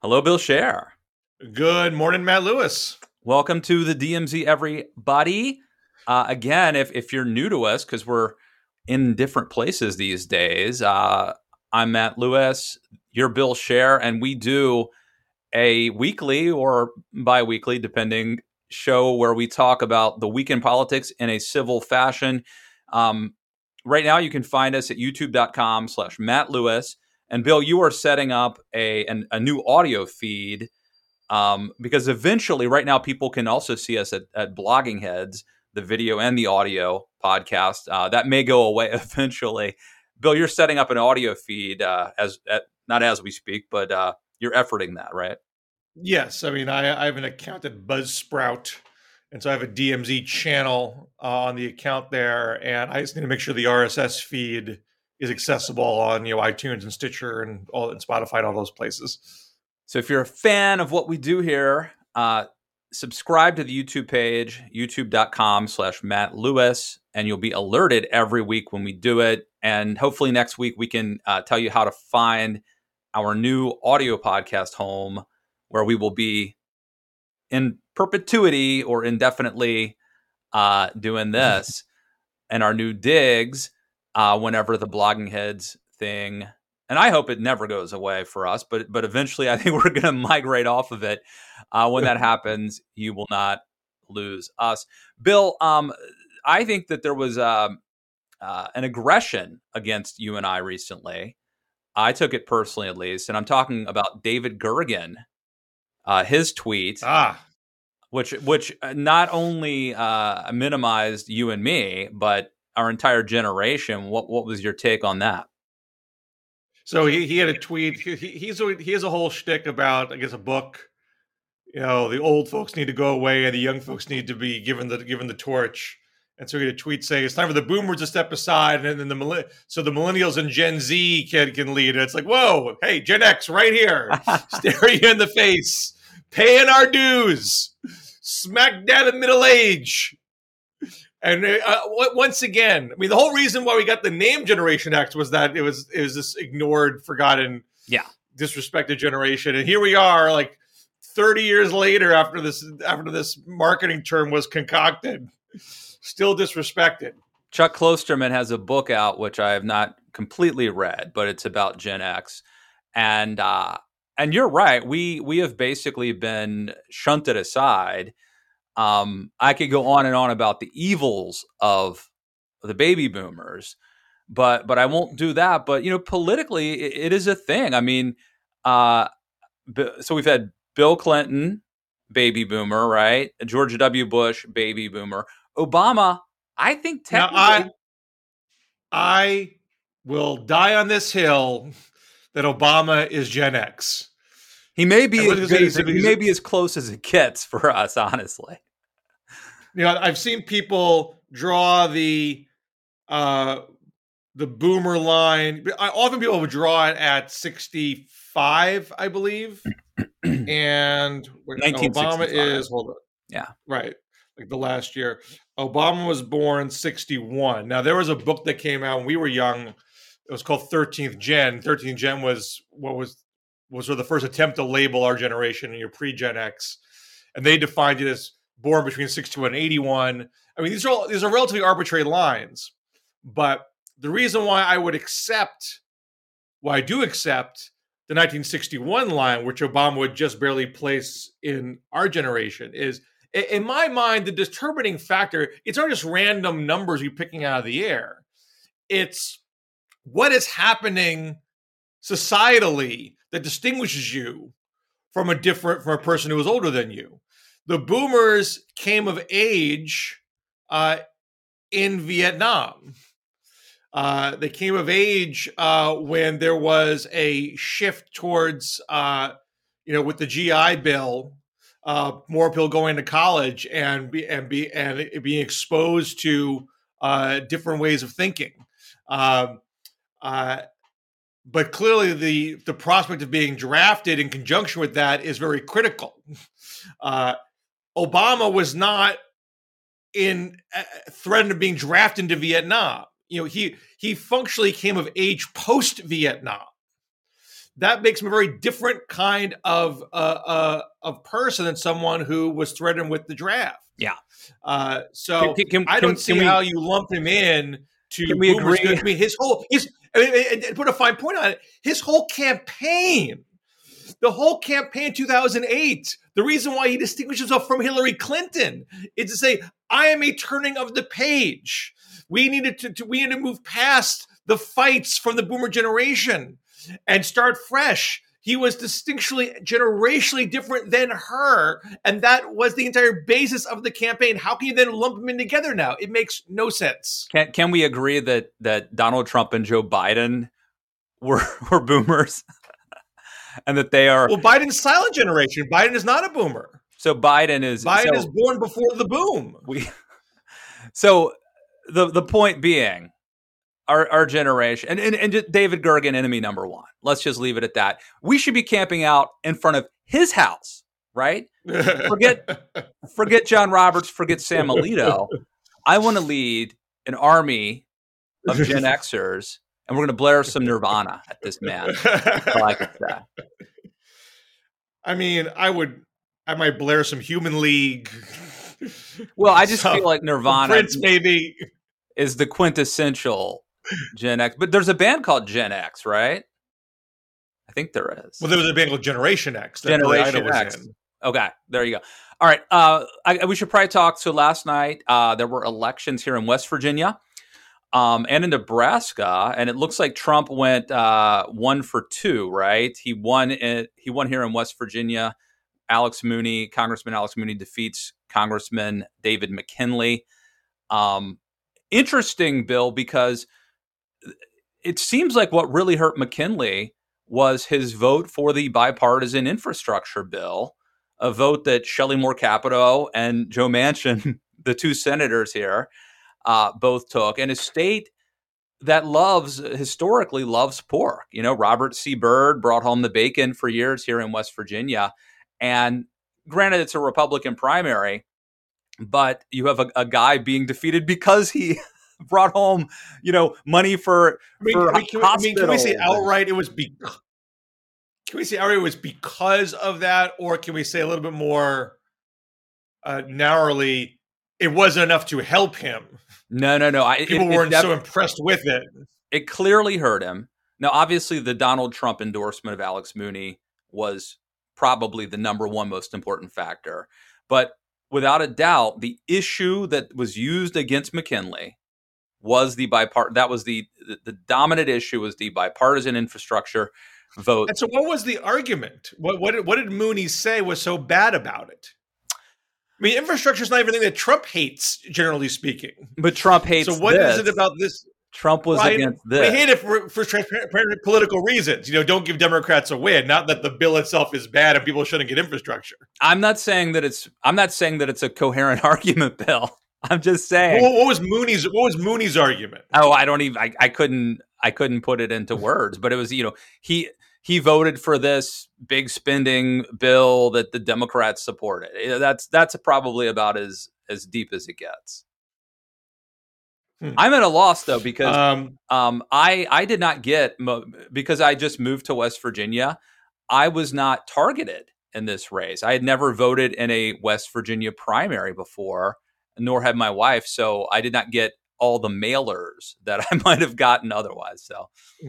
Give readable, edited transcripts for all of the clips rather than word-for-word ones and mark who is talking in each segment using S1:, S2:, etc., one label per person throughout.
S1: Hello, Bill Scher.
S2: Good morning, Matt Lewis.
S1: Welcome to the DMZ, everybody. Again, if you're new to us, because we're in different places these days, I'm Matt Lewis. You're Bill Scher, and we do a weekly or bi-weekly, depending, show where we talk about the week in politics in a civil fashion. Right now, you can find us at youtube.com/Matt Lewis. And Bill, you are setting up a new audio feed because eventually, right now, people can also see us at Blogging Heads, the video and the audio podcast. That may go away eventually. Bill, you're setting up an audio feed not as we speak, but you're efforting that, right?
S2: Yes, I mean I have an account at Buzzsprout, and so I have a DMZ channel on the account there, and I just need to make sure the RSS feed is accessible on iTunes and Stitcher and Spotify and all those places.
S1: So if you're a fan of what we do here, subscribe to the YouTube page, youtube.com/Matt Lewis, and you'll be alerted every week when we do it. And hopefully next week we can tell you how to find our new audio podcast home, where we will be in perpetuity or indefinitely doing this and our new digs whenever the Blogging Heads thing. And I hope it never goes away for us, but eventually I think we're going to migrate off of it. When that happens, you will not lose us. Bill, I think that there was an aggression against you and I recently. I took it personally, at least, and I'm talking about David Gergen, his tweet, which not only minimized you and me, but our entire generation. What was your take on that?
S2: So he had a tweet. He has a whole shtick about, I guess, a book. The old folks need to go away and the young folks need to be given the torch. And so he had a tweet saying it's time for the boomers to step aside, and then the millennials and Gen Z can lead. And it's like, whoa, hey, Gen X right here, staring you in the face, paying our dues, smack dab in middle age. And once again, I mean, the whole reason why we got the name Generation X was that it was this ignored, forgotten, disrespected generation. And here we are, like 30 years later, after this marketing term was concocted, still disrespected.
S1: Chuck Klosterman has a book out, which I have not completely read, but it's about Gen X. And you're right. We have basically been shunted aside. I could go on and on about the evils of the baby boomers, but I won't do that. But, politically, it is a thing. I mean, so we've had Bill Clinton, baby boomer, right? George W. Bush, baby boomer. Obama, I think technically...
S2: Now, I will die on this hill that Obama is Gen X.
S1: He may be as close as it gets for us, honestly.
S2: I've seen people draw the boomer line. Often people would draw it at 65, I believe. And Obama is, hold on.
S1: Yeah.
S2: Right. Like the last year. Obama was born 61. Now, there was a book that came out when we were young. It was called 13th Gen. 13th Gen was sort of the first attempt to label our generation, pre-Gen X. And they defined it as born between 61 and 81. I mean, these are relatively arbitrary lines. But the reason why I do accept the 1961 line, which Obama would just barely place in our generation, is, in my mind, the determining factor, it's not just random numbers you're picking out of the air. It's what is happening societally that distinguishes you from a person who is older than you. The boomers came of age in Vietnam. They came of age when there was a shift towards, with the GI Bill, more people going to college and being exposed to different ways of thinking. But clearly, the prospect of being drafted in conjunction with that is very critical. Obama was not in threatened of being drafted into Vietnam. He functionally came of age post-Vietnam. that makes him a very different kind of person than someone who was threatened with the draft.
S1: Yeah.
S2: So I don't see how you lump him in to
S1: can we
S2: boomers.
S1: agree?
S2: I mean, and put a fine point on it. His whole campaign, the whole campaign, 2008, the reason why he distinguished himself from Hillary Clinton is to say, I am a turning of the page. We needed to move past the fights from the boomer generation and start fresh. He was distinctly generationally different than her, and that was the entire basis of the campaign. How can you then lump them in together now? It makes no sense.
S1: Can we agree that Donald Trump and Joe Biden were boomers, and that they are?
S2: Well, Biden's silent generation. Biden is not a boomer.
S1: So Biden is
S2: born before the boom.
S1: So the point being, our generation and David Gergen, enemy number one. Let's just leave it at that. We should be camping out in front of his house, right? Forget John Roberts, forget Sam Alito. I want to lead an army of Gen Xers, and we're going to blare some Nirvana at this man. That's all I can say.
S2: I mean, I might blare some Human League.
S1: Well, I just feel like Nirvana
S2: Prince maybe
S1: is the quintessential Gen X. But there's a band called Gen X, right? I think there is.
S2: Well, there was a band called Generation X.
S1: Generation X. Okay, there you go. All right. We should probably talk. So last night, there were elections here in West Virginia and in Nebraska, and it looks like Trump went 1 for 2, right? He won here in West Virginia. Congressman Alex Mooney defeats Congressman David McKinley. Interesting, Bill, because it seems like what really hurt McKinley was his vote for the bipartisan infrastructure bill, a vote that Shelley Moore Capito and Joe Manchin, the two senators here, both took. And a state that historically loves pork. You know, Robert C. Byrd brought home the bacon for years here in West Virginia. And granted, it's a Republican primary, but you have a guy being defeated because he brought home, money for
S2: can we say outright it was because of that, or can we say a little bit more narrowly, it wasn't enough to help him?
S1: No.
S2: People weren't so impressed with it.
S1: It clearly hurt him. Now, obviously, the Donald Trump endorsement of Alex Mooney was probably the number one most important factor. But without a doubt, the issue that was used against McKinley was the dominant issue was the bipartisan infrastructure vote.
S2: And so what was the argument? What did Mooney say was so bad about it? I mean, infrastructure is not everything that Trump hates, generally speaking.
S1: But Trump hates
S2: So what is it about this?
S1: Trump was against this.
S2: They hate it for transparent political reasons. Don't give Democrats a win. Not that the bill itself is bad and people shouldn't get infrastructure. I'm not saying that it's a coherent argument, Bill. I'm just saying. What was Mooney's argument? Oh, I couldn't put it into words, but it was, he voted for this big spending bill that the Democrats supported. That's probably about as deep as it gets. I'm at a loss though, because I did not get, because I just moved to West Virginia. I was not targeted in this race. I had never voted in a West Virginia primary before, nor had my wife. So I did not get all the mailers that I might have gotten otherwise. So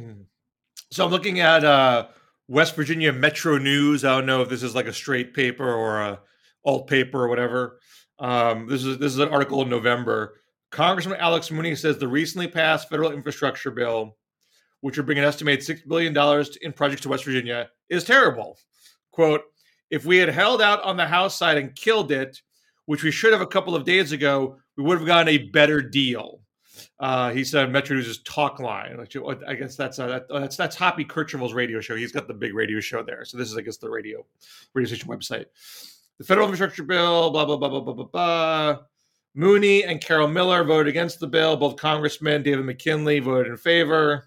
S2: I'm looking at West Virginia Metro News. I don't know if this is like a straight paper or a alt paper or whatever. This is an article in November. Congressman Alex Mooney says the recently passed federal infrastructure bill, which would bring an estimated $6 billion in projects to West Virginia, is terrible. Quote, if we had held out on the House side and killed it, which we should have a couple of days ago, we would have gotten a better deal. He said Metro News' talk line. I guess that's Hoppy Kercheval's radio show. He's got the big radio show there. So this is, I guess, the radio station website. The federal infrastructure bill, blah, blah, blah, blah, blah, blah, blah. Mooney and Carol Miller voted against the bill. Both Congressmen David McKinley voted in favor.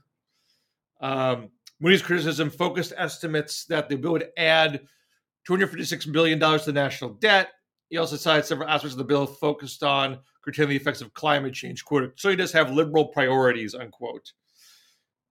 S2: Mooney's criticism focused estimates that the bill would add $256 billion to the national debt. He also cited several aspects of the bill focused on curtailing the effects of climate change. Quote, so he does have liberal priorities, unquote.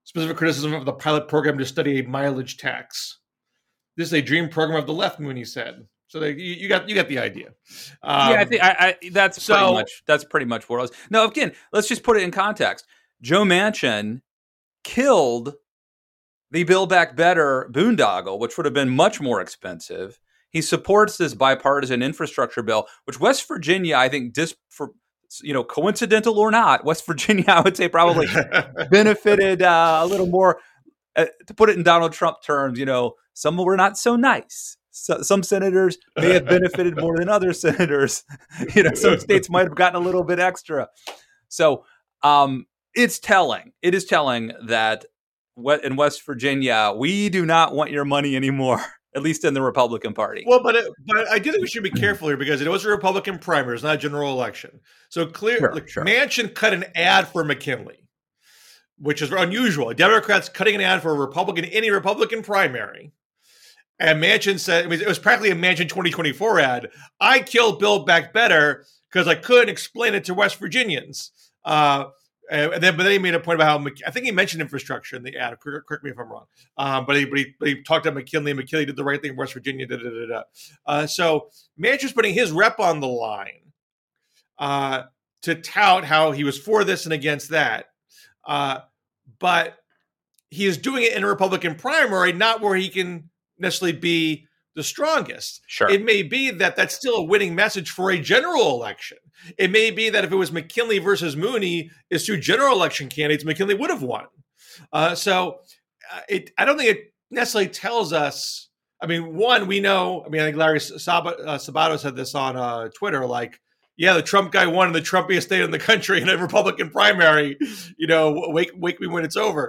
S2: Specific criticism of the pilot program to study a mileage tax. This is a dream program of the left, Mooney said. So you got the idea.
S1: Yeah, I think that's pretty much what it was. No, again, let's just put it in context. Joe Manchin killed the Build Back Better boondoggle, which would have been much more expensive. He supports this bipartisan infrastructure bill, which West Virginia, I think, coincidental or not, West Virginia, I would say, probably benefited a little more. To put it in Donald Trump terms, some were not so nice. So, some senators may have benefited more than other senators. Some states might have gotten a little bit extra. So it's telling. It is telling that in West Virginia, we do not want your money anymore, at least in the Republican Party.
S2: Well, but I do think we should be careful here because it was a Republican primary. It's not a general election. So clearly,
S1: Sure.
S2: Manchin cut an ad for McKinley, which is unusual. Democrats cutting an ad for a Republican in a Republican primary. And Manchin said, it was practically a Manchin 2024 ad. I killed Build Back Better because I couldn't explain it to West Virginians. But then he made a point about how I think he mentioned infrastructure in the ad. Correct me if I'm wrong. But he talked about McKinley. And McKinley did the right thing in West Virginia. So Manchin's putting his rep on the line to tout how he was for this and against that. But he is doing it in a Republican primary, not where he can necessarily be the strongest.
S1: Sure.
S2: It may be that that's still a winning message for a general election. It may be that if it was McKinley versus Mooney as two general election candidates, McKinley would have won. I don't think it necessarily tells us. I mean, one, we know. I think Larry Sabato said this on Twitter. The Trump guy won in the Trumpiest state in the country in a Republican primary. Wake me when it's over.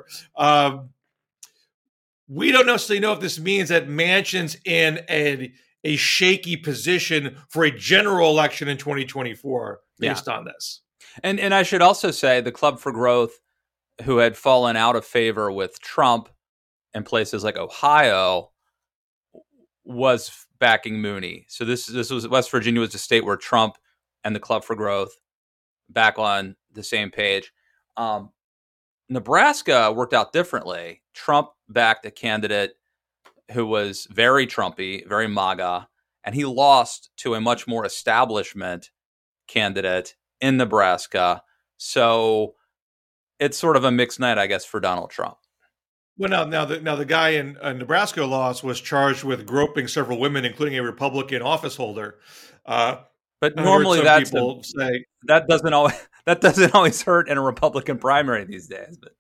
S2: We don't necessarily know if this means that Manchin's in a shaky position for a general election in 2024 based on this.
S1: And I should also say the Club for Growth, who had fallen out of favor with Trump in places like Ohio, was backing Mooney. So this was West Virginia was a state where Trump and the Club for Growth back on the same page. Nebraska worked out differently. Trump backed a candidate who was very Trumpy, very MAGA, and he lost to a much more establishment candidate in Nebraska. So it's sort of a mixed night, I guess, for Donald Trump.
S2: Well, now the guy in Nebraska lost was charged with groping several women, including a Republican office holder.
S1: But normally that doesn't always hurt in a Republican primary these days. But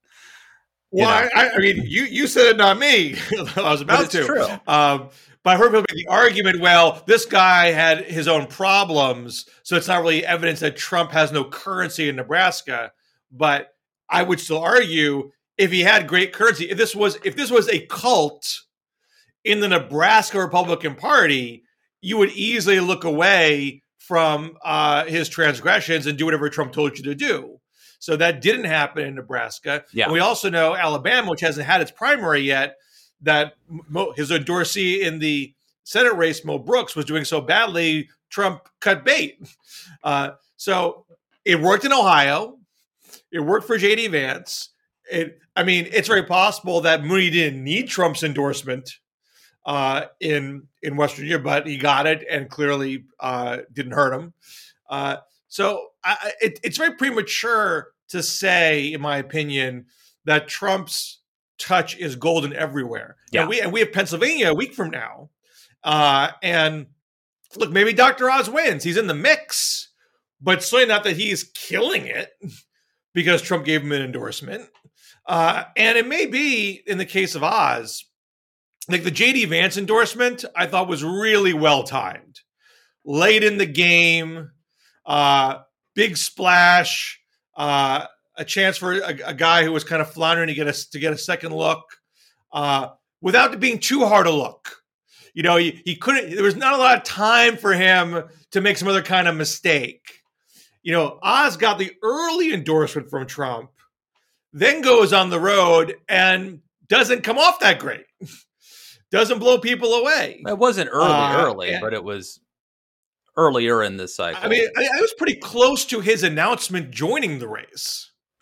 S2: you said it, not me. I was about to.
S1: True.
S2: But I heard people make the argument, well, this guy had his own problems, so it's not really evidence that Trump has no currency in Nebraska. But I would still argue if he had great currency, if this was a cult in the Nebraska Republican Party, you would easily look away from his transgressions and do whatever Trump told you to do. So that didn't happen in Nebraska.
S1: Yeah.
S2: And we also know Alabama, which hasn't had its primary yet, that his endorsee in the Senate race, Mo Brooks, was doing so badly, Trump cut bait. So it worked in Ohio. It worked for J.D. Vance. It's very possible that Mooney didn't need Trump's endorsement in West Virginia, but he got it and clearly didn't hurt him. So it's very premature to say, in my opinion, that Trump's touch is golden everywhere.
S1: Yeah.
S2: And we have Pennsylvania a week from now. And look, maybe Dr. Oz wins. He's in the mix, but certainly not that he's killing it because Trump gave him an endorsement. And it may be, in the case of Oz, like the J.D. Vance endorsement, I thought was really well timed. Late in the game, big splash, a chance for a guy who was kind of floundering to get a second look, without it being too hard a look. He couldn't. There was not a lot of time for him to make some other kind of mistake. Oz got the early endorsement from Trump, then goes on the road and doesn't come off that great. Doesn't blow people away.
S1: It wasn't early, but it was earlier in this cycle.
S2: I was pretty close to his announcement joining the race.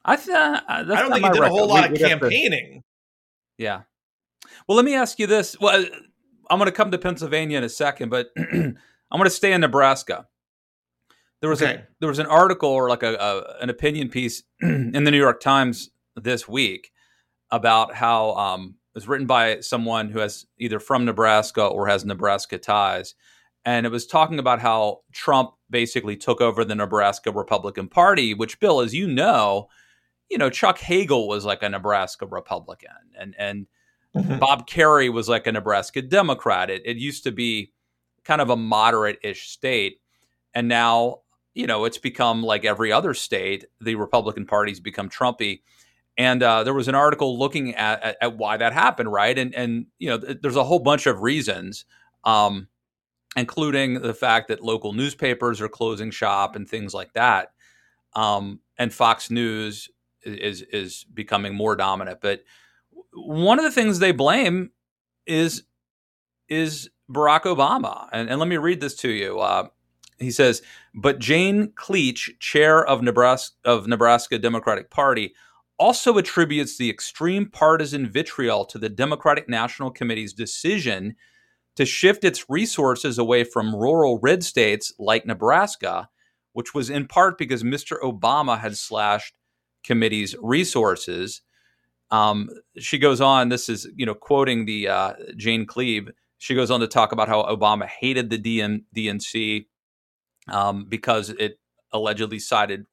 S1: I
S2: don't think he did a whole lot of campaigning.
S1: Yeah. Well, let me ask you this. Well, I'm going to come to Pennsylvania in a second, but I'm going to stay in Nebraska. There was an article or like an opinion piece in the New York Times this week about how it was written by someone who has either from Nebraska or has Nebraska ties. And it was talking about how Trump basically took over the Nebraska Republican Party, which, Bill, as you know, Chuck Hagel was like a Nebraska Republican, and Bob Kerrey was like a Nebraska Democrat. It used to be kind of a moderate-ish state, and now it's become like every other state. The Republican Party's become Trumpy, and there was an article looking at why that happened, right? And there's a whole bunch of reasons, including the fact that local newspapers are closing shop and things like that, and Fox News is becoming more dominant. But one of the things they blame is Barack Obama. And let me read this to you. He says, but Jane Cleach, chair of Nebraska Democratic Party, also attributes the extreme partisan vitriol to the Democratic National Committee's decision to shift its resources away from rural red states like Nebraska, which was in part because Mr. Obama had slashed committee's resources. She goes on, this is, quoting the Jane Cleave. She goes on to talk about how Obama hated the DNC because it allegedly sided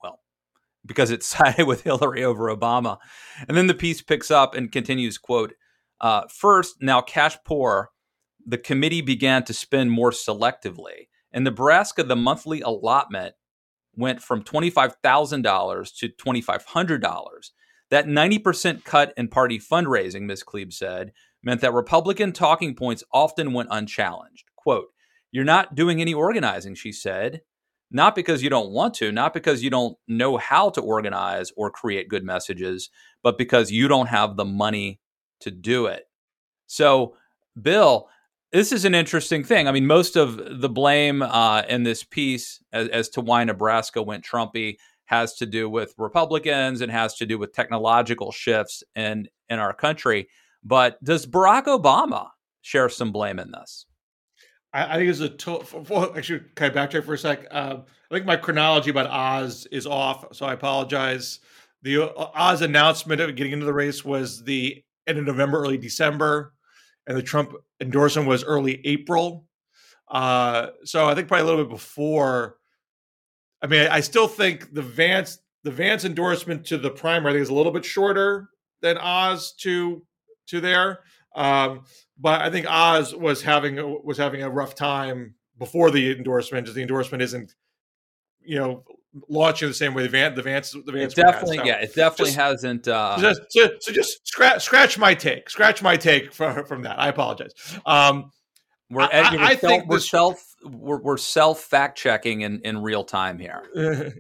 S1: with Hillary over Obama. And then the piece picks up and continues, quote, first, now cash poor, the committee began to spend more selectively. In Nebraska, the monthly allotment went from $25,000 to $2,500. That 90% cut in party fundraising, Ms. Klebe said, meant that Republican talking points often went unchallenged. Quote, you're not doing any organizing, she said, not because you don't want to, not because you don't know how to organize or create good messages, but because you don't have the money to do it. So, Bill, this is an interesting thing. I mean, most of the blame in this piece as to why Nebraska went Trumpy has to do with Republicans and has to do with technological shifts in our country. But does Barack Obama share some blame in this?
S2: I think it's actually, can I backtrack for a sec? I think my chronology about Oz is off, so I apologize. The Oz announcement of getting into the race was the end of November, early December, and the Trump endorsement was early April. So I think probably a little bit before. I mean, I still think the Vance endorsement to the primary, I think, is a little bit shorter than Oz to there. But I think Oz was having a rough time before the endorsement, because the endorsement isn't, launching the same way the Vance
S1: it definitely has. So it definitely hasn't.
S2: So just scratch my take from that. I apologize.
S1: We're self fact checking in real time here.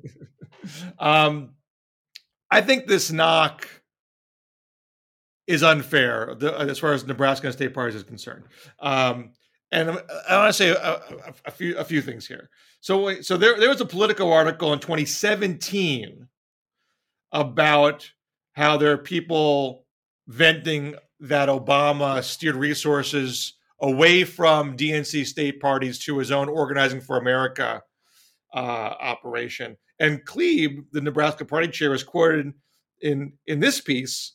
S2: I think this knock is unfair as far as Nebraska and state parties is concerned. And I want to say a few things here. So there was a Politico article in 2017 about how there are people venting that Obama steered resources away from DNC state parties to his own Organizing for America operation. And Klebe, the Nebraska party chair, was quoted in this piece.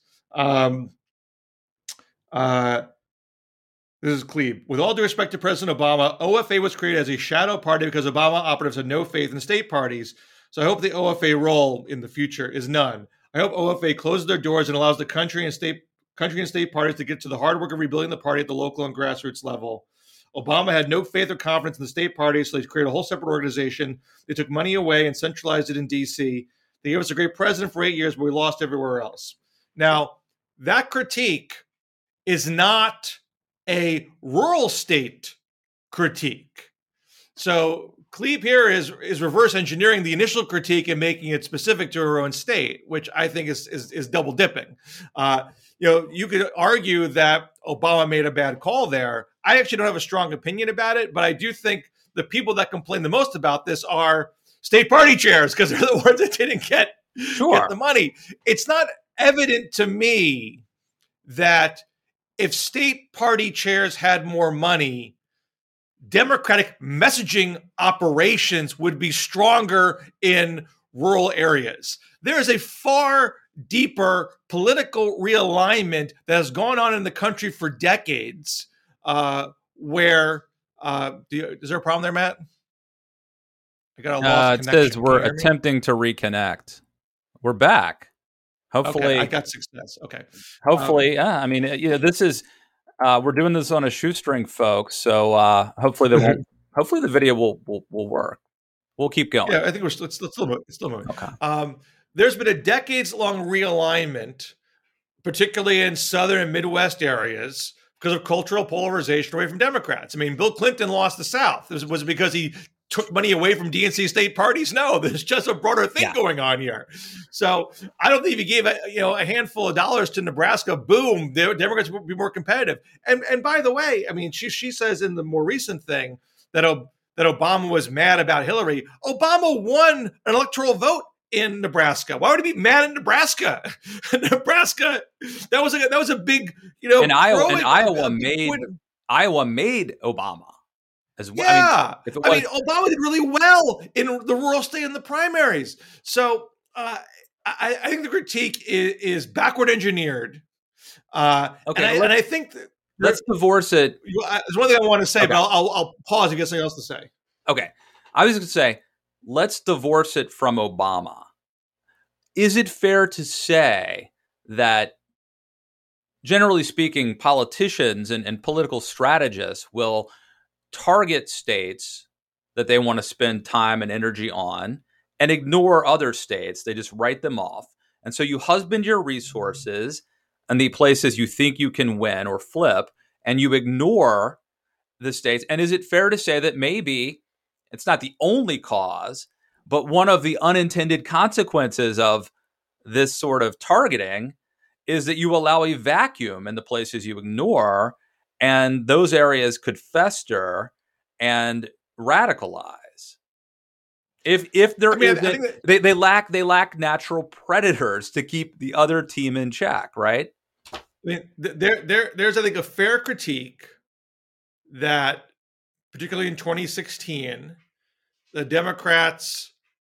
S2: This is Klebe. With all due respect to President Obama, OFA was created as a shadow party because Obama operatives had no faith in state parties. So I hope the OFA role in the future is none. I hope OFA closes their doors and allows the country and state parties to get to the hard work of rebuilding the party at the local and grassroots level. Obama had no faith or confidence in the state parties, so he's created a whole separate organization. They took money away and centralized it in D.C. They gave us a great president for 8 years, but we lost everywhere else. Now, that critique is not a rural state critique. So Klebe here is reverse engineering the initial critique and making it specific to her own state, which I think is double dipping. You could argue that Obama made a bad call there. I actually don't have a strong opinion about it, but I do think the people that complain the most about this are state party chairs, because they're the ones that didn't get
S1: Sure.
S2: the money. It's not evident to me that if state party chairs had more money, Democratic messaging operations would be stronger in rural areas. There is a far deeper political realignment that has gone on in the country for decades. Is there a problem there, Matt? I got a lost connection.
S1: It says we're attempting to reconnect. We're back. Hopefully,
S2: okay, I got success. Okay.
S1: Hopefully, this is we're doing this on a shoestring, folks. So hopefully the video will work. We'll keep going.
S2: Yeah, I think it's still moving.
S1: Okay.
S2: There's been a decades-long realignment, particularly in southern and Midwest areas, because of cultural polarization away from Democrats. I mean, Bill Clinton lost the South. Was it because he took money away from DNC state parties? No, there's just a broader thing going on here. So I don't think if you gave a handful of dollars to Nebraska, boom, the Democrats would be more competitive. And by the way, I mean, she says in the more recent thing that Obama was mad about Hillary. Obama won an electoral vote in Nebraska. Why would he be mad in Nebraska? Nebraska, that was a big,
S1: And Iowa made Obama as well.
S2: Yeah, Obama did really well in the rural state in the primaries. So I think the critique is backward engineered.
S1: Okay,
S2: and I think that
S1: let's divorce it.
S2: There's one thing I want to say, but I'll pause and get something else to say.
S1: Okay, I was going to say, let's divorce it from Obama. Is it fair to say that, generally speaking, politicians and political strategists will target states that they want to spend time and energy on and ignore other states? They just write them off. And so you husband your resources in the places you think you can win or flip, and you ignore the states. And is it fair to say that maybe it's not the only cause, but one of the unintended consequences of this sort of targeting is that you allow a vacuum in the places you ignore, and those areas could fester and radicalize. They lack natural predators to keep the other team in check, right?
S2: I mean, there's I think a fair critique that, particularly in 2016, the Democrats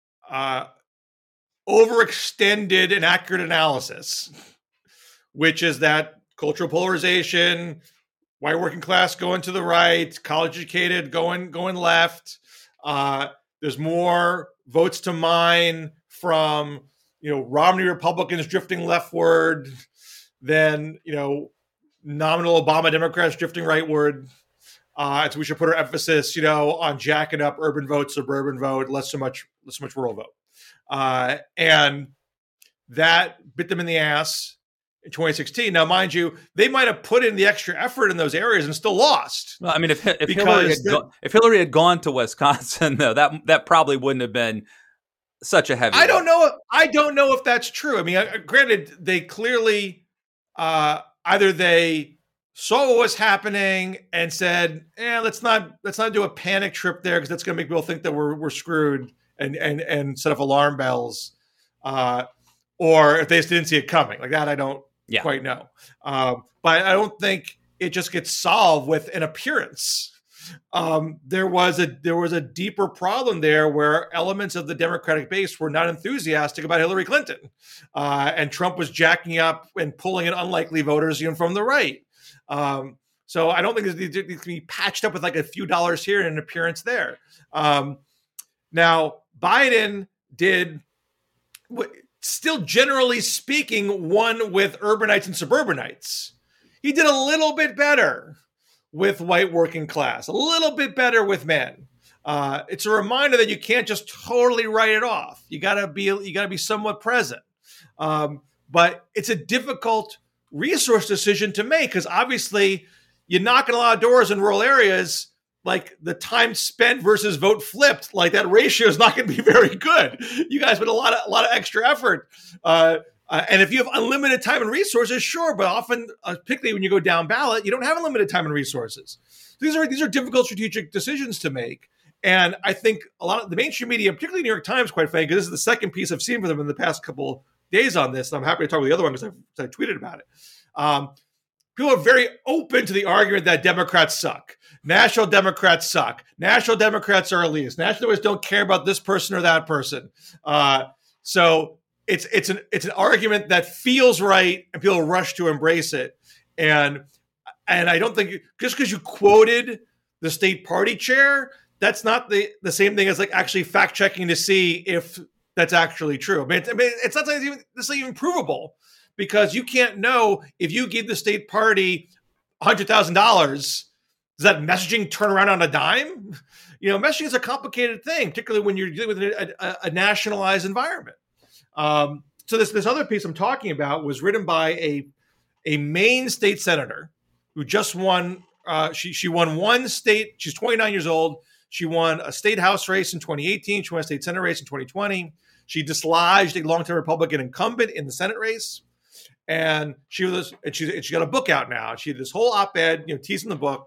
S2: overextended an accurate analysis, which is that cultural polarization, white working class going to the right, college educated going left. There's more votes to mine from Romney Republicans drifting leftward than nominal Obama Democrats drifting rightward. And so we should put our emphasis on jacking up urban vote, suburban vote, less so much rural vote. And that bit them in the ass in 2016. Now, mind you, they might have put in the extra effort in those areas and still lost.
S1: Well, I mean, if Hillary had gone to Wisconsin, though, that probably wouldn't have been such a heavy.
S2: I don't know if that's true. I mean, granted, they clearly either they saw what was happening and said, let's not do a panic trip there because that's going to make people think that we're screwed and set off alarm bells, or if they just didn't see it coming. Like that, I don't quite know. But I don't think it just gets solved with an appearance. There was a deeper problem there where elements of the Democratic base were not enthusiastic about Hillary Clinton, and Trump was jacking up and pulling in unlikely voters from the right. So I don't think it can be patched up with like a few dollars here and an appearance there. Now, Biden did, still generally speaking, won with urbanites and suburbanites. He did a little bit better with white working class, a little bit better with men. It's a reminder that you can't just totally write it off. You gotta be somewhat present. But it's a difficult resource decision to make because obviously you're knocking a lot of doors in rural areas. Like the time spent versus vote flipped, like that ratio is not going to be very good. You guys put a lot of extra effort, and if you have unlimited time and resources, sure, but often, particularly when you go down ballot, you don't have unlimited time and resources. These are difficult strategic decisions to make, And I think a lot of the mainstream media, particularly New York Times, quite frankly, this is the second piece I've seen from them in the past couple days on this. And I'm happy to talk about the other one because I tweeted about it. People are very open to the argument that Democrats suck. National Democrats suck. National Democrats are elitist. National Democrats don't care about this person or that person. So it's an argument that feels right, and people rush to embrace it. And I don't think just because you quoted the state party chair, that's not the same thing as like actually fact checking to see if that's actually true. I mean, it's not even provable, because you can't know if you give the state party $100,000, does that messaging turn around on a dime? Messaging is a complicated thing, particularly when you're dealing with a nationalized environment. So this other piece I'm talking about was written by a Maine state senator who just won. She won one state. She's 29 years old. She won a state house race in 2018. She won a state senate race in 2020. She dislodged a longtime Republican incumbent in the Senate race. And she got a book out now. She had this whole op-ed, teasing the book.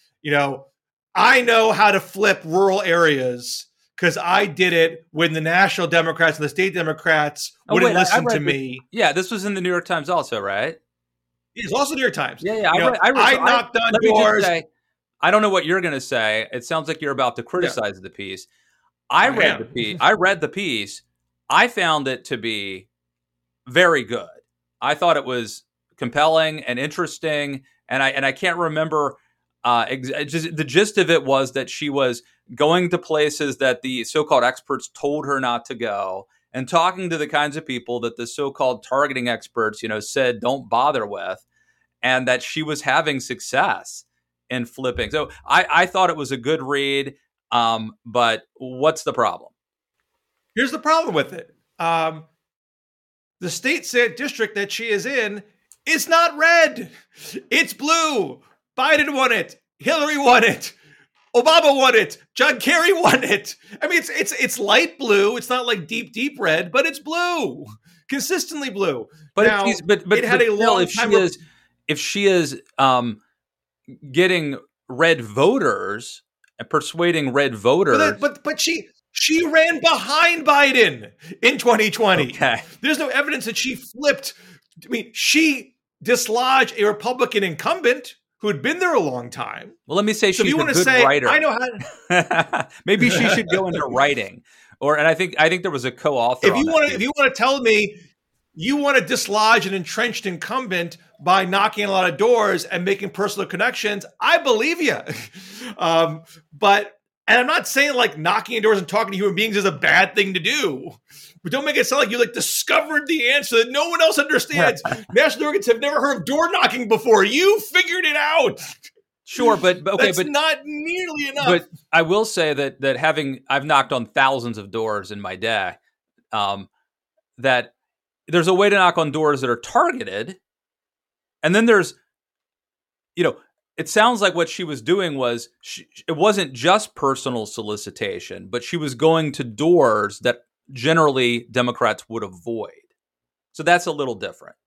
S2: I know how to flip rural areas because I did it when the national Democrats and the state Democrats wouldn't listen to me.
S1: Yeah, this was in the New York Times also, right?
S2: It's also New York Times.
S1: Yeah.
S2: I knocked on doors.
S1: I don't know what you're going to say. It sounds like you're about to criticize the piece. I read the piece. I found it to be very good. I thought it was compelling and interesting, and I can't remember. The gist of it was that she was going to places that the so-called experts told her not to go, and talking to the kinds of people that the so-called targeting experts, said don't bother with, and that she was having success in flipping. So I thought it was a good read, but what's the problem?
S2: Here's the problem with it. The state Senate district that she is in is not red. It's blue. Biden won it. Hillary won it. Obama won it. John Kerry won it. I mean, it's light blue. It's not like deep red, but it's blue, consistently blue.
S1: But
S2: now,
S1: it had a long time. If she is getting red voters and persuading red voters,
S2: but she ran behind Biden in 2020.
S1: Okay.
S2: There's no evidence that she flipped. I mean, she dislodged a Republican incumbent who had been there a long time.
S1: Well, let me say she's a good writer.
S2: I know how.
S1: Maybe she should go into writing, and I think there was a co-author.
S2: If you want to tell me you want to dislodge an entrenched incumbent by knocking on a lot of doors and making personal connections, I believe you. And I'm not saying like knocking on doors and talking to human beings is a bad thing to do, but don't make it sound like you discovered the answer that no one else understands. National Democrats have never heard of door knocking before. You figured it out.
S1: Sure, but okay,
S2: that's not nearly enough.
S1: But I will say that I've knocked on thousands of doors in my day, that there's a way to knock on doors that are targeted, and then there's, it sounds like what she was doing was it wasn't just personal solicitation, but she was going to doors that generally Democrats would avoid. So that's a little different.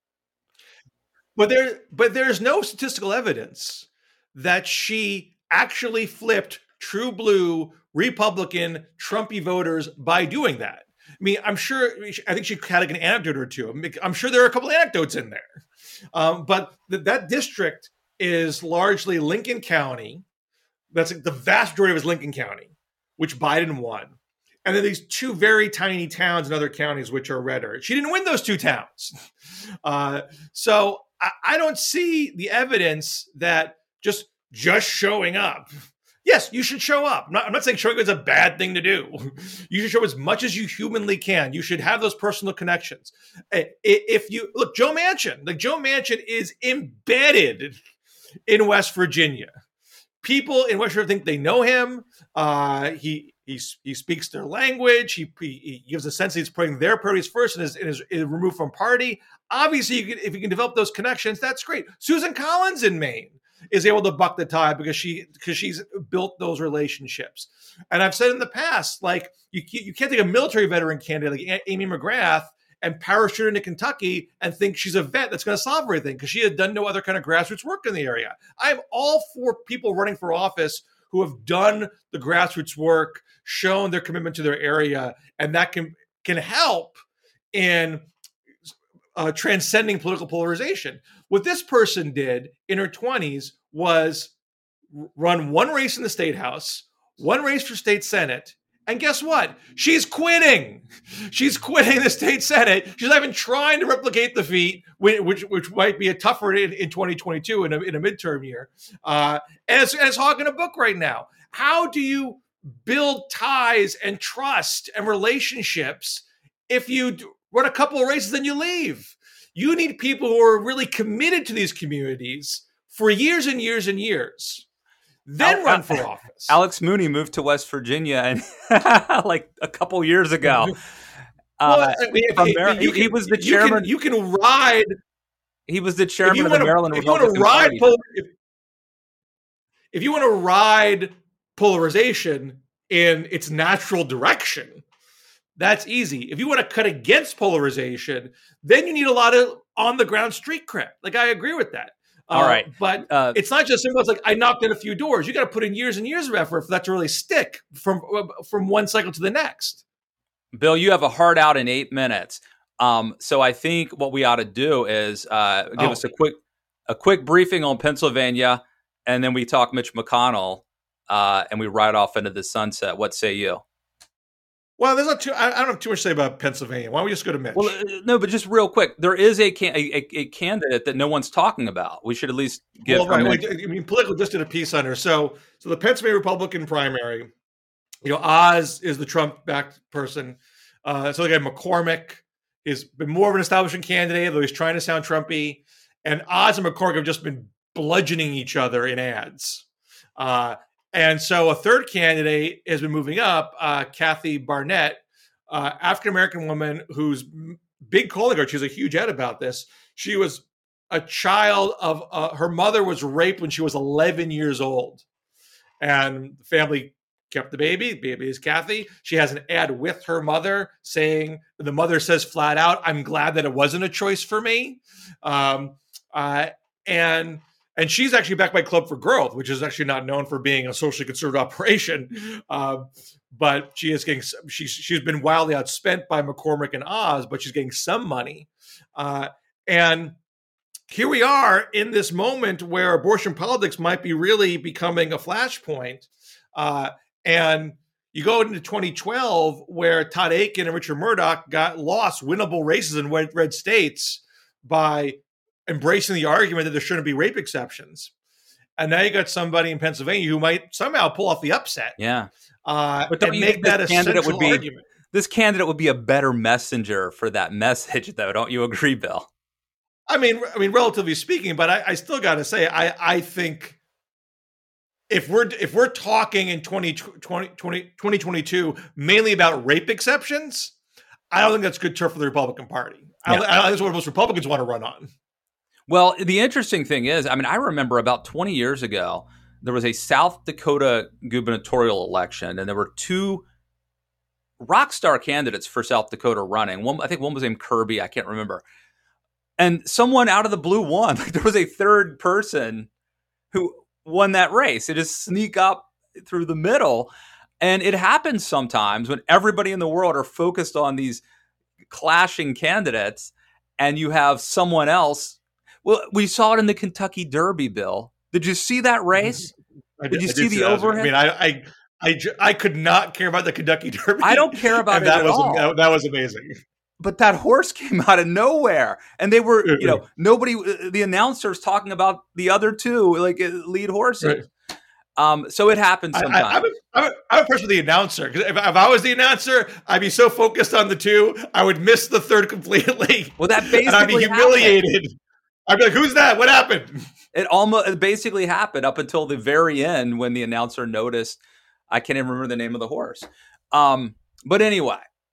S2: But there's no statistical evidence that she actually flipped true blue Republican Trumpy voters by doing that. I mean, I think she had an anecdote or two. I'm sure there are a couple of anecdotes in there. But that district is largely Lincoln County. That's the vast majority of it is Lincoln County, which Biden won. And then these two very tiny towns in other counties, which are redder. She didn't win those two towns. So I don't see the evidence that just showing up. Yes, you should show up. I'm not saying showing up is a bad thing to do. You should show as much as you humanly can. You should have those personal connections. If you look, Joe Manchin is embedded in West Virginia. People in West Virginia think they know him. He speaks their language. He gives a sense that he's putting their priorities first and is removed from party. Obviously, if you can develop those connections, that's great. Susan Collins in Maine is able to buck the tide because she's built those relationships. And I've said in the past, like you can't take a military veteran candidate like Amy McGrath and parachute into Kentucky and think she's a vet that's going to solve everything because she had done no other kind of grassroots work in the area. I'm all for people running for office who have done the grassroots work, shown their commitment to their area, and that can help in transcending political polarization. What this person did in her 20s was run one race in the state house, one race for state senate, and guess what? She's quitting. She's quitting the state senate. She's not even trying to replicate the feat, which might be a tougher in 2022 in a midterm year. And it's hogging a book right now. How do you build ties and trust and relationships if you run a couple of races and you leave? You need people who are really committed to these communities for years and years and years. Then run for office.
S1: Alex Mooney moved to West Virginia and like a couple years ago. He was the chairman.
S2: You can ride.
S1: He was the chairman of the Maryland Republican Party.
S2: If you want to ride polarization in its natural direction, that's easy. If you want to cut against polarization, then you need a lot of on-the-ground street cred. Like, I agree with that.
S1: All right.
S2: But it's not just simple. It's like I knocked in a few doors. You got to put in years and years of effort for that to really stick from one cycle to the next.
S1: Bill, you have a hard out in 8 minutes. So I think what we ought to do is give us a quick briefing on Pennsylvania, and then we talk Mitch McConnell, and we ride off into the sunset. What say you?
S2: Well, there's not I don't have too much to say about Pennsylvania. Why don't we just go to Mitch?
S1: Well, no, but just real quick, there is a candidate that no one's talking about. We should at least give.
S2: Well, right. I mean, Politico just did a piece on her. So the Pennsylvania Republican primary, Oz is the Trump-backed person. So the guy McCormick has been more of an establishment candidate, though he's trying to sound Trumpy. And Oz and McCormick have just been bludgeoning each other in ads. And so a third candidate has been moving up, Kathy Barnett, African-American woman who's big oligarch. She's a huge ad about this. She was a child of, her mother was raped when she was 11 years old. And the family kept the baby. The baby is Kathy. She has an ad with her mother saying, the mother says flat out, "I'm glad that it wasn't a choice for me." And she's actually backed by Club for Growth, which is actually not known for being a socially conservative operation. But she is getting, she's been wildly outspent by McCormick and Oz, but she's getting some money. And here we are in this moment where abortion politics might be really becoming a flashpoint. And you go into 2012, where Todd Akin and Richard Murdoch lost winnable races in red states by embracing the argument that there shouldn't be rape exceptions. And now you got somebody in Pennsylvania who might somehow pull off the upset.
S1: Yeah.
S2: But and make that a central argument.
S1: This candidate would be a better messenger for that message, though. Don't you agree, Bill?
S2: I mean, relatively speaking, but I still got to say, I think if we're talking in 2022 mainly about rape exceptions, I don't think that's good turf for the Republican Party. Yeah. I think that's what most Republicans want to run on.
S1: Well, the interesting thing is, I remember about 20 years ago, there was a South Dakota gubernatorial election, and there were two rock star candidates for South Dakota running. I think one was named Kirby. I can't remember. And someone out of the blue won. Like, there was a third person who won that race. It just sneak up through the middle. And it happens sometimes when everybody in the world are focused on these clashing candidates, and you have someone else. Well, we saw it in the Kentucky Derby, Bill. Did you see that race? Did you see the overhead?
S2: I mean, I could not care about the Kentucky Derby.
S1: I don't care about it at all.
S2: That was amazing.
S1: But that horse came out of nowhere, and they were, nobody. The announcers talking about the other two, like lead horses. Right. So it happens sometimes.
S2: I'm impressed with the announcer, because if I was the announcer, I'd be so focused on the two, I would miss the third completely.
S1: Well, that basically
S2: and I'd be humiliated.
S1: Happened.
S2: I'd be like, "Who's that? What happened?"
S1: It basically happened up until the very end when the announcer noticed. I can't even remember the name of the horse. But anyway,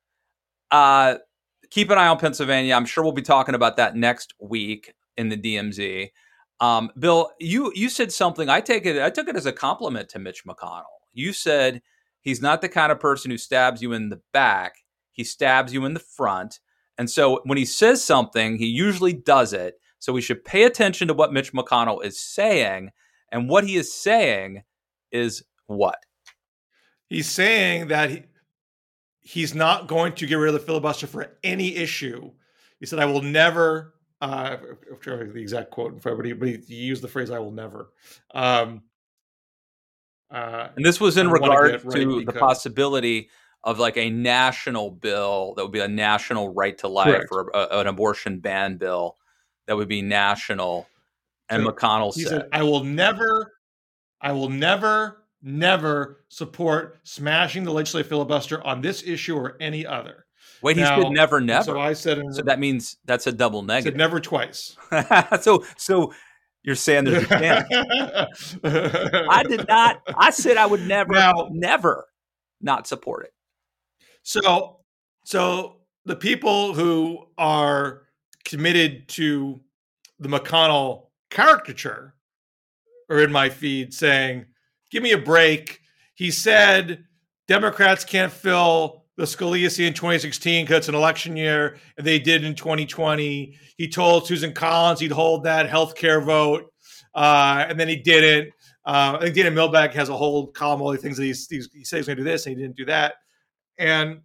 S1: keep an eye on Pennsylvania. I'm sure we'll be talking about that next week in the DMZ. Bill, you said something. I took it as a compliment to Mitch McConnell. You said he's not the kind of person who stabs you in the back. He stabs you in the front. And so when he says something, he usually does it. So we should pay attention to what Mitch McConnell is saying. And what he is saying is What?
S2: He's saying that he's not going to get rid of the filibuster for any issue. He said, I will never, I'm trying to get the exact quote in front of everybody, but he used the phrase, I will never.
S1: And this was in regard to the possibility of like a national bill that would be a national right to life, correct, or an abortion ban bill that would be national. And so McConnell said,
S2: I will never support smashing the legislative filibuster on this issue or any other.
S1: Wait, he said never.
S2: So I said,
S1: so that means that's a double negative.
S2: Said never twice.
S1: So you're saying there's a chance. I did not. I said I would never not support it.
S2: So the people who are committed to the McConnell caricature are in my feed saying, give me a break. He said Democrats can't fill the Scalia seat in 2016 because it's an election year, and they did in 2020. He told Susan Collins he'd hold that healthcare vote, and then he didn't. I think Dana Milbank has a whole column of all the things that he said he's going to do this, and he didn't do that. And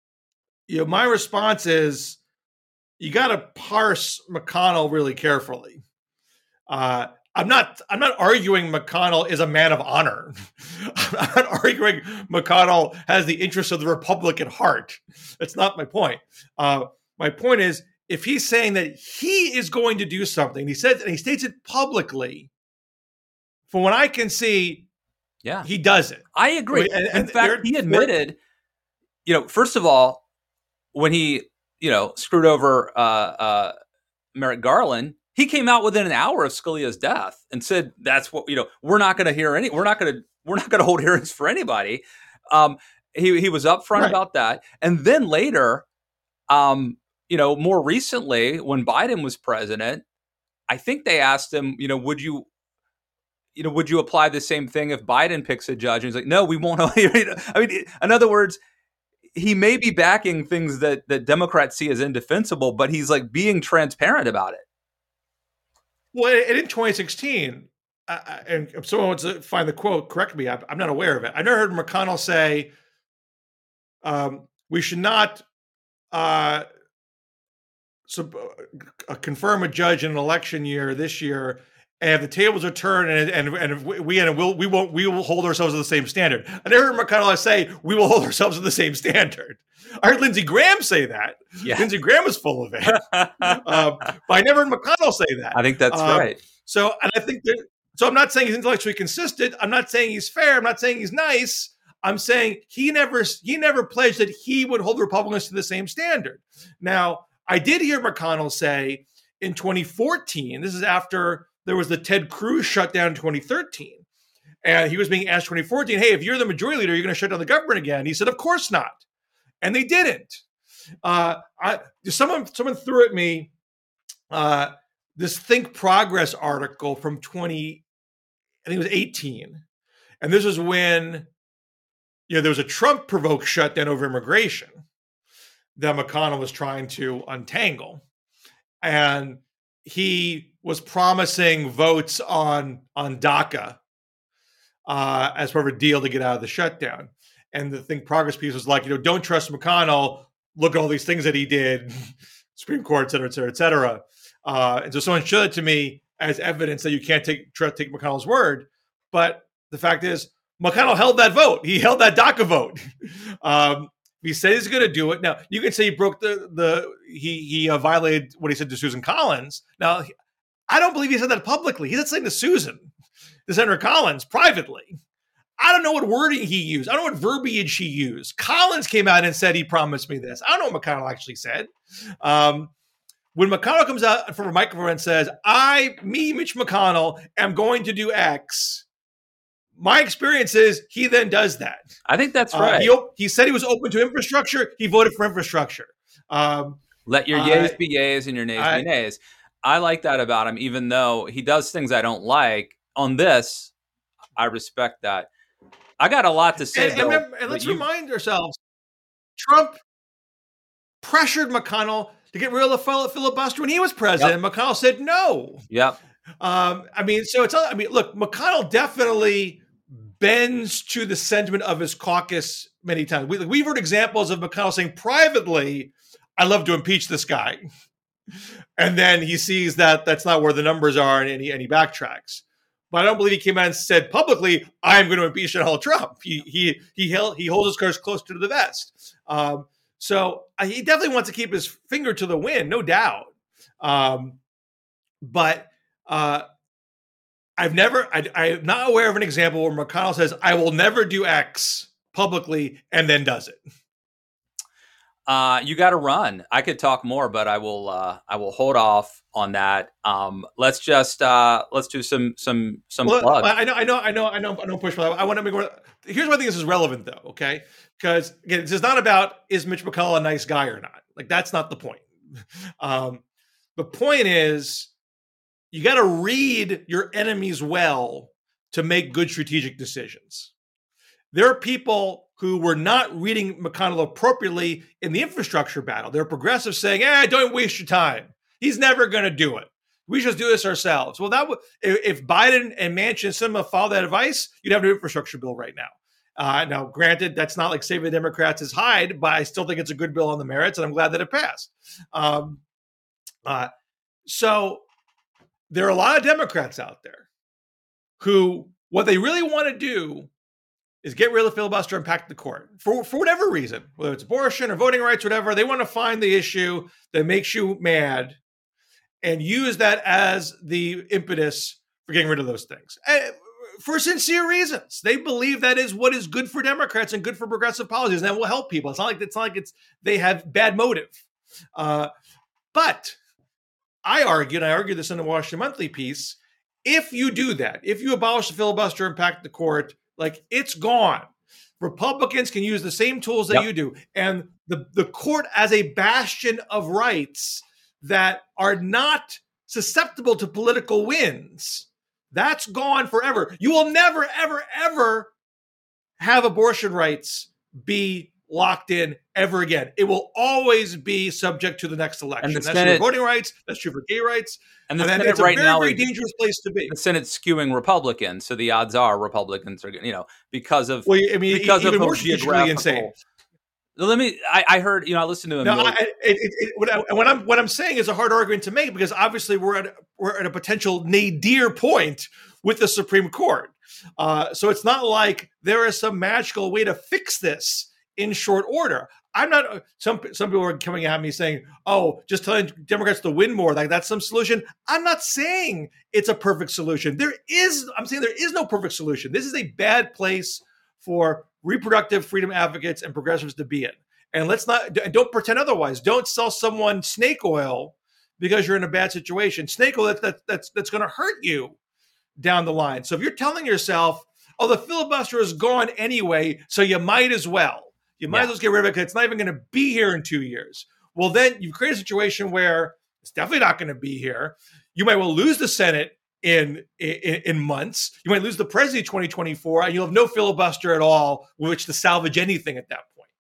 S2: my response is, you got to parse McConnell really carefully. I'm not arguing McConnell is a man of honor. I'm not arguing McConnell has the interests of the Republic at heart. That's not my point. My point is, if he's saying that he is going to do something, he states it publicly, from what I can see, he does it.
S1: I agree. In fact, he admitted, first of all, when he, screwed over Merrick Garland, he came out within an hour of Scalia's death and said, "That's what we're not going to we're not going to hold hearings for anybody." He was upfront about that, and then later, more recently, when Biden was president, I think they asked him, would you apply the same thing if Biden picks a judge? And he's like, "No, we won't." I mean, in other words, he may be backing things that Democrats see as indefensible, but he's like being transparent about it.
S2: Well, in 2016, and if someone wants to find the quote, correct me, I'm not aware of it. I never heard McConnell say, we should not confirm a judge in an election year this year, and if the tables are turned and we will hold ourselves to the same standard. I never heard McConnell say we will hold ourselves to the same standard. I heard Lindsey Graham say that. Yeah. Lindsey Graham was full of it. But I never heard McConnell say that.
S1: I think that's right.
S2: So I'm not saying he's intellectually consistent. I'm not saying he's fair. I'm not saying he's nice. I'm saying he never pledged that he would hold Republicans to the same standard. Now, I did hear McConnell say in 2014, this is after there was the Ted Cruz shutdown in 2013. And he was being asked 2014, hey, if you're the majority leader, you're going to shut down the government again. He said, of course not. And they didn't. Someone threw at me this Think Progress article from I think it was 18. And this was when there was a Trump-provoked shutdown over immigration that McConnell was trying to untangle. And he was promising votes on DACA as part of a deal to get out of the shutdown. And the Think Progress piece was like, don't trust McConnell. Look at all these things that he did, Supreme Court, et cetera, et cetera, et cetera. And so someone showed it to me as evidence that you can't take McConnell's word. But the fact is, McConnell held that vote. He held that DACA vote. He said he's going to do it. Now, you can say he broke he violated what he said to Susan Collins. Now, I don't believe he said that publicly. He said something to Senator Collins, privately. I don't know what wording he used. I don't know what verbiage he used. Collins came out and said he promised me this. I don't know what McConnell actually said. When McConnell comes out from a microphone and says, Mitch McConnell, am going to do X, my experience is he then does that.
S1: I think that's right.
S2: He said he was open to infrastructure. He voted for infrastructure.
S1: Let your yays be yays and your nays be nays. I like that about him, even though he does things I don't like. On this, I respect that. I got a lot to say,
S2: and let's remind ourselves, Trump pressured McConnell to get rid of the filibuster when he was president. Yep. McConnell said no.
S1: Yep.
S2: Look, McConnell definitely bends to the sentiment of his caucus many times. We've heard examples of McConnell saying privately, "I love to impeach this guy," and then he sees that that's not where the numbers are, and he backtracks. But I don't believe he came out and said publicly, "I'm going to impeach Donald Trump." He holds his cards close to the vest. So he definitely wants to keep his finger to the wind, no doubt. But I'm not aware of an example where McConnell says, "I will never do X" publicly and then does it.
S1: You got to run. I could talk more, but I will hold off on that. Let's do some plugs.
S2: I know. Push for that. I want to make. Here's why I think this is relevant, though. Okay, because again, this is not about is Mitch McConnell a nice guy or not. Like that's not the point. The point is you got to read your enemies well to make good strategic decisions. There are people who were not reading McConnell appropriately in the infrastructure battle. There are progressives saying, don't waste your time. He's never going to do it. We should do this ourselves. Well, if Biden and Manchin and Sinema followed that advice, you'd have an infrastructure bill right now. Now, granted, that's not like saving the Democrats is Hyde, but I still think it's a good bill on the merits, and I'm glad that it passed. So there are a lot of Democrats out there who, what they really want to do is get rid of the filibuster and pack the court for whatever reason, whether it's abortion or voting rights, whatever. They want to find the issue that makes you mad and use that as the impetus for getting rid of those things. And for sincere reasons. They believe that is what is good for Democrats and good for progressive policies, and that will help people. It's not like they have bad motive. But I argued this in the Washington Monthly piece, if you do that, if you abolish the filibuster and pack the court, like it's gone. Republicans can use the same tools that you do. And the court as a bastion of rights that are not susceptible to political wins, that's gone forever. You will never, ever, ever have abortion rights be locked in ever again. It will always be subject to the next election.
S1: And
S2: that's true for voting rights. That's true for gay rights.
S1: And the Senate
S2: it's
S1: right
S2: a very,
S1: now
S2: very dangerous place to be.
S1: The Senate's skewing Republican, so the odds are Republicans are, because of
S2: even more strategically insane.
S1: I heard, I listened to him.
S2: No, what I'm saying is a hard argument to make because obviously we're at a potential nadir point with the Supreme Court. So it's not like there is some magical way to fix this in short order. I'm not. Some people are coming at me saying, "Oh, just telling Democrats to win more, like that's some solution." I'm not saying it's a perfect solution. I'm saying there is no perfect solution. This is a bad place for reproductive freedom advocates and progressives to be in. And don't pretend otherwise. Don't sell someone snake oil because you're in a bad situation. Snake oil that's going to hurt you down the line. So if you're telling yourself, "Oh, the filibuster is gone anyway, so you might as well." You might as well get rid of it because it's not even going to be here in 2 years. Well, then you create a situation where it's definitely not going to be here. You might well lose the Senate in months. You might lose the presidency in 2024, and you'll have no filibuster at all with which to salvage anything at that point.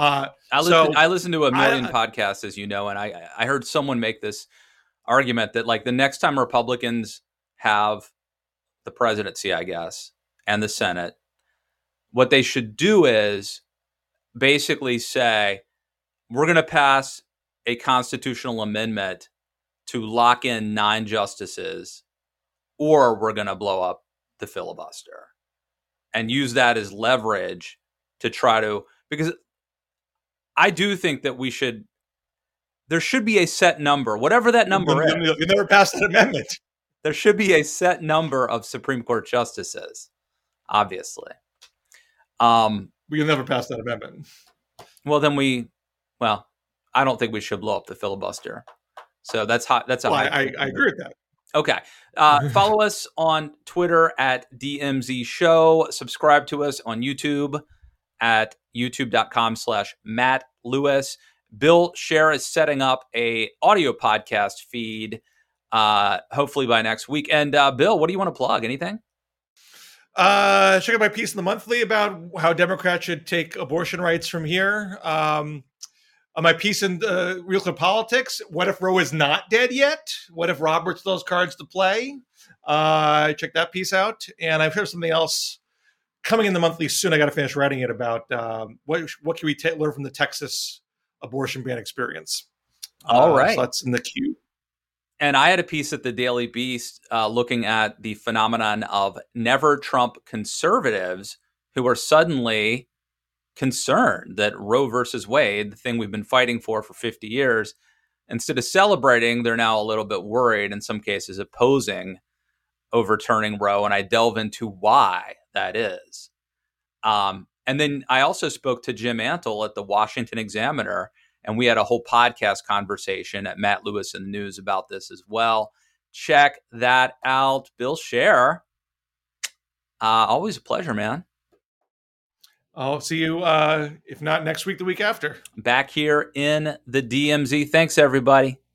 S1: I listened to a million podcasts, as you know, and I heard someone make this argument that like the next time Republicans have the presidency, I guess, and the Senate, what they should do is basically say, we're going to pass a constitutional amendment to lock in 9 justices, or we're going to blow up the filibuster and use that as leverage to try to, because I do think that there should be a set number, whatever that number is.
S2: You never passed that amendment.
S1: There should be a set number of Supreme Court justices, obviously.
S2: You'll never pass that amendment.
S1: Well, then I don't think we should blow up the filibuster. So that's hot.
S2: I agree with that.
S1: Okay. Follow us on Twitter at DMZ Show. Subscribe to us on YouTube at youtube.com/Matt Lewis. Bill Scher is setting up a audio podcast feed, hopefully by next week. And Bill, what do you want to plug? Anything?
S2: Check out my piece in the Monthly about how Democrats should take abortion rights from here. My piece in Real Clear Politics, what if Roe is not dead yet? What if Roberts still has cards to play? Check that piece out. And I've heard something else coming in the monthly soon. I got to finish writing it about what can we learn from the Texas abortion ban experience.
S1: All right.
S2: So that's in the queue.
S1: And I had a piece at the Daily Beast looking at the phenomenon of never Trump conservatives who are suddenly concerned that Roe versus Wade, the thing we've been fighting for 50 years, instead of celebrating, they're now a little bit worried, in some cases opposing overturning Roe. And I delve into why that is. And then I also spoke to Jim Antle at the Washington Examiner, and we had a whole podcast conversation at Matt Lewis in the News about this as well. Check that out. Bill Scher, always a pleasure, man.
S2: I'll see you, if not next week, the week after.
S1: Back here in the DMZ. Thanks, everybody.